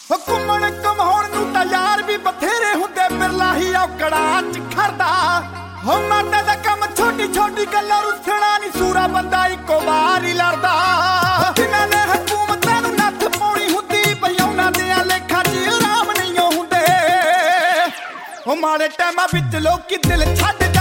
ਘੁੰਮਣ ਘਮਾਉਣ ਨੂੰ ਤਾਂ ਯਾਰ ਵੀ ਬਥੇਰੇ ਹੁੰਦੇ, ਬਿਰਲਾ ਹੀ ਔਕੜਾ ਚ ਖੜਦਾ ਹੋ। ਮਾਤਾ ਦਾ ਕੰਮ ਛੋਟੀ ਛੋਟੀ ਗੱਲਾਂ ਰੁੱਸਣਾ ਨੀ, ਸੂਰਾ ਬੰਦਾ ਇੱਕੋ ਵਾਰ ਹੀ ਲੜਦਾ। ਜਿਨ੍ਹਾਂ ਨੇ ਹਕੂਮਤਾਂ ਨੂੰ ਨੱਥ ਪਾਉਣੀ ਹੁੰਦੀ, ਬਈ ਉਹਨਾਂ ਦਿਆਂ ਲੇਖਾਂ 'ਚ ਆਰਾਮ ਨਹੀਂ ਹੁੰਦੇ। ਉਹ ਮਾੜੇ ਟਾਈਮਾਂ ਵਿੱਚ ਲੋਕੀ ਦਿਲ ਛੱਡ